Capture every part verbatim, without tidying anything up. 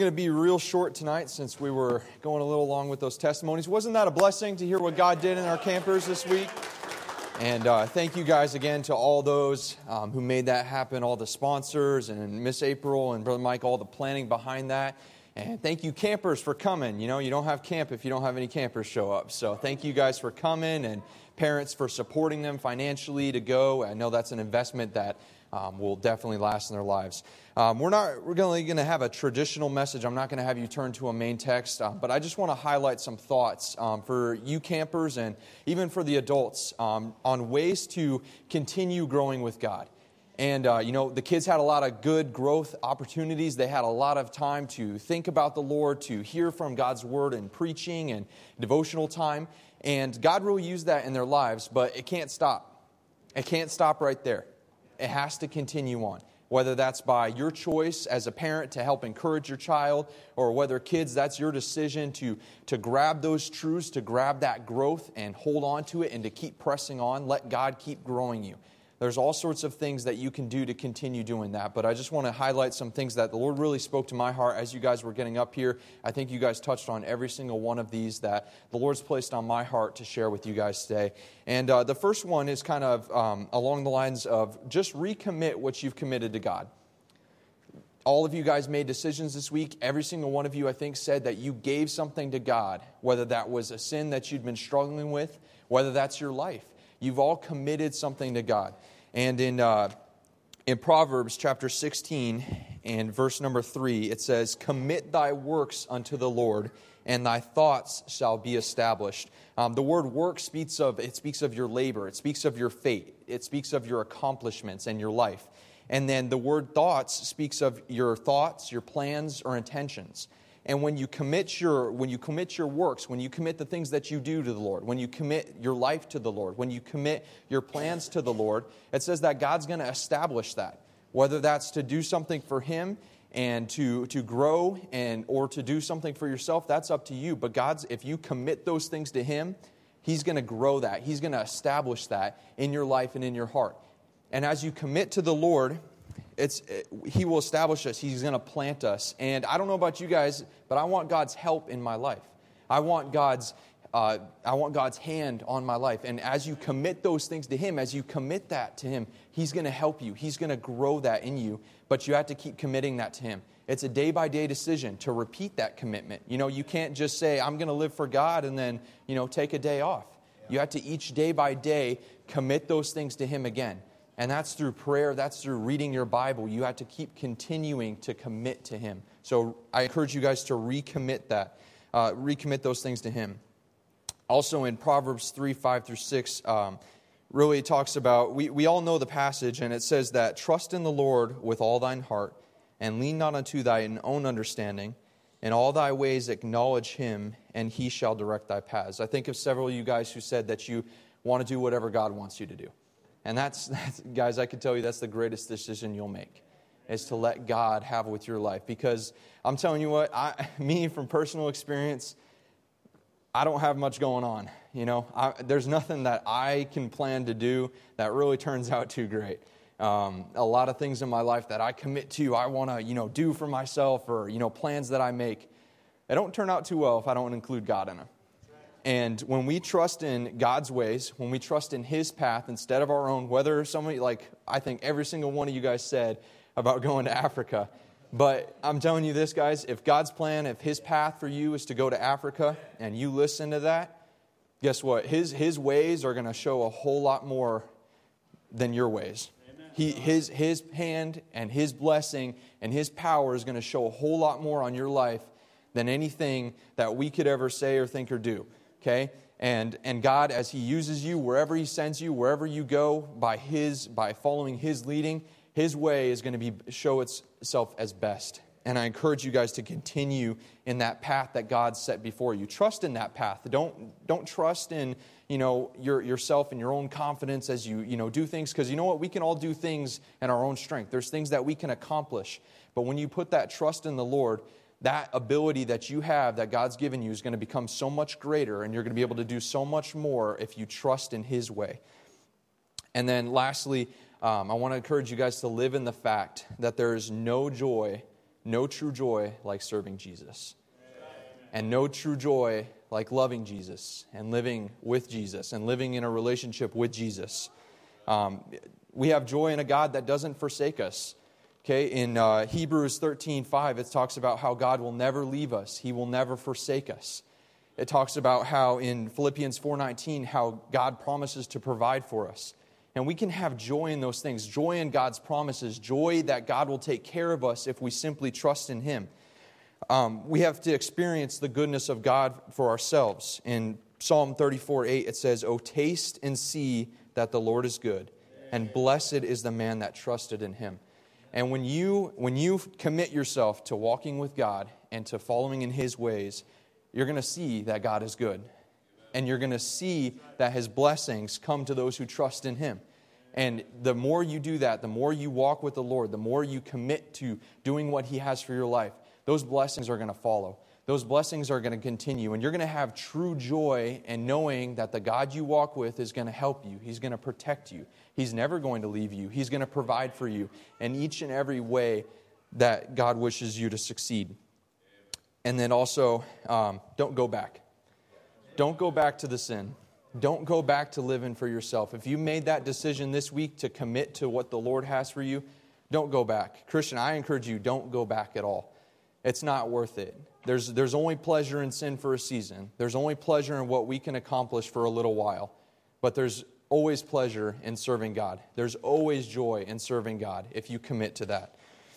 Going to be real short tonight since we were going a little long with those testimonies. Wasn't that a blessing to hear what God did in our campers this week? And uh, thank you guys again to all those um, who made that happen, all the sponsors and Miss April and Brother Mike, all the planning behind that. And thank you campers for coming. You know, you don't have camp if you don't have any campers show up. So thank you guys for coming, and parents for supporting them financially to go. I know that's an investment that Um, will definitely last in their lives. Um, we're not we're going to have a traditional message. I'm not going to have you turn to a main text, uh, but I just want to highlight some thoughts um, for you campers and even for the adults um, on ways to continue growing with God. And, uh, you know, the kids had a lot of good growth opportunities. They had a lot of time to think about the Lord, to hear from God's Word and preaching and devotional time. And God will use that in their lives, but it can't stop. It can't stop right there. It has to continue on, whether that's by your choice as a parent to help encourage your child, or whether kids, that's your decision to, to grab those truths, to grab that growth and hold on to it and to keep pressing on. Let God keep growing you. There's all sorts of things that you can do to continue doing that, but I just want to highlight some things that the Lord really spoke to my heart as you guys were getting up here. I think you guys touched on every single one of these that the Lord's placed on my heart to share with you guys today. And uh, the first one is kind of um, along the lines of just recommit what you've committed to God. All of you guys made decisions this week. Every single one of you, I think, said that you gave something to God, whether that was a sin that you'd been struggling with, whether that's your life. You've all committed something to God. And in uh, in Proverbs chapter sixteen and verse number three, it says, "Commit thy works unto the Lord, and thy thoughts shall be established." Um, the word work speaks of, it speaks of your labor. It speaks of your fate. It speaks of your accomplishments and your life. And then the word thoughts speaks of your thoughts, your plans, or intentions. And when you commit your when you commit your works, when you commit the things that you do to the Lord, when you commit your life to the Lord, when you commit your plans to the Lord, it says that God's going to establish that. Whether that's to do something for Him and to, to grow and or to do something for yourself, that's up to you. But God's, if you commit those things to Him, He's going to grow that. He's going to establish that in your life and in your heart. And as you commit to the Lord, It's He will establish us. He's going to plant us. And I don't know about you guys, but I want God's help in my life. I want God's uh, I want God's hand on my life. And as you commit those things to Him, as you commit that to Him, He's going to help you. He's going to grow that in you. But you have to keep committing that to Him. It's a day-by-day decision to repeat that commitment. You know, you can't just say, I'm going to live for God and then, you know, take a day off. You have to each day by day commit those things to Him again. And that's through prayer. That's through reading your Bible. You have to keep continuing to commit to Him. So I encourage you guys to recommit that, uh, recommit those things to Him. Also in Proverbs three, five through six, um, really talks about, we, we all know the passage, and it says that, "Trust in the Lord with all thine heart, and lean not unto thine own understanding. In all thy ways acknowledge Him, and He shall direct thy paths." I think of several of you guys who said that you want to do whatever God wants you to do. And that's, that's, guys, I can tell you that's the greatest decision you'll make, is to let God have with your life. Because I'm telling you what, I, me from personal experience, I don't have much going on. You know, I, there's nothing that I can plan to do that really turns out too great. Um, a lot of things in my life that I commit to, I want to, you know, do for myself, or, you know, plans that I make, they don't turn out too well if I don't include God in them. And when we trust in God's ways, when we trust in His path instead of our own, whether somebody, like I think every single one of you guys said about going to Africa, but I'm telling you this, guys, if God's plan, if His path for you is to go to Africa and you listen to that, guess what? His His ways are going to show a whole lot more than your ways. He, his, his hand and His blessing and His power is going to show a whole lot more on your life than anything that we could ever say or think or do. Okay, and and God, as He uses you, wherever He sends you, wherever you go, by His by following His leading, His way is going to be show itself as best. And I encourage you guys to continue in that path that God set before you. Trust in that path. Don't don't trust in you know your yourself and your own confidence as you you know do things, because you know what, we can all do things in our own strength. There's things that we can accomplish, but when you put that trust in the Lord, that ability that you have, that God's given you, is going to become so much greater, and you're going to be able to do so much more if you trust in His way. And then lastly, um, I want to encourage you guys to live in the fact that there is no joy no true joy like serving Jesus. And no true joy like loving Jesus and living with Jesus and living in a relationship with Jesus. Um, we have joy in a God that doesn't forsake us. Okay, in uh, Hebrews thirteen five, it talks about how God will never leave us. He will never forsake us. It talks about how in Philippians four nineteen, how God promises to provide for us. And we can have joy in those things, joy in God's promises, joy that God will take care of us if we simply trust in Him. Um, we have to experience the goodness of God for ourselves. In Psalm thirty-four eight, it says, "O taste and see that the Lord is good, and blessed is the man that trusted in Him." And when you when you commit yourself to walking with God and to following in His ways, you're going to see that God is good. And you're going to see that His blessings come to those who trust in Him. And the more you do that, the more you walk with the Lord, the more you commit to doing what He has for your life, those blessings are going to follow. Those blessings are going to continue. And you're going to have true joy in knowing that the God you walk with is going to help you. He's going to protect you. He's never going to leave you. He's going to provide for you in each and every way that God wishes you to succeed. And then also, um, don't go back. Don't go back to the sin. Don't go back to living for yourself. If you made that decision this week to commit to what the Lord has for you, don't go back. Christian, I encourage you, don't go back at all. It's not worth it. There's, there's only pleasure in sin for a season. There's only pleasure in what we can accomplish for a little while. But there's always pleasure in serving God. There's always joy in serving God if you commit to that.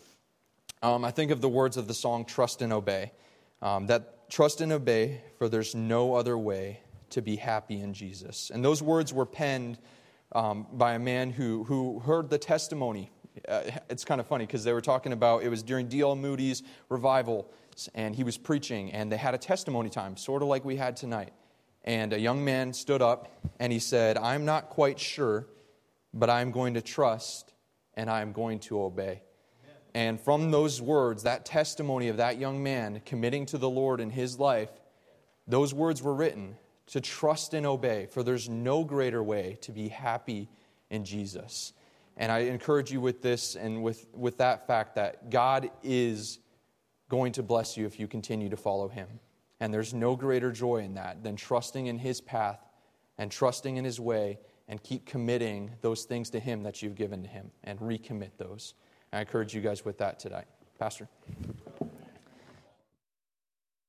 Um, I think of the words of the song, Trust and Obey. Um, that trust and obey, for there's no other way to be happy in Jesus. And those words were penned um, by a man who, who heard the testimony. Uh, it's kind of funny because they were talking about, it was during D L Moody's revival, and he was preaching, and they had a testimony time, sort of like we had tonight. And a young man stood up, and he said, "I'm not quite sure, but I'm going to trust, and I'm going to obey." And from those words, that testimony of that young man committing to the Lord in his life, those words were written to trust and obey, for there's no greater way to be happy in Jesus. And I encourage you with this and with, with that fact that God is going to bless you if you continue to follow Him. And there's no greater joy in that than trusting in His path and trusting in His way and keep committing those things to Him that you've given to Him and recommit those. I encourage you guys with that tonight. Pastor.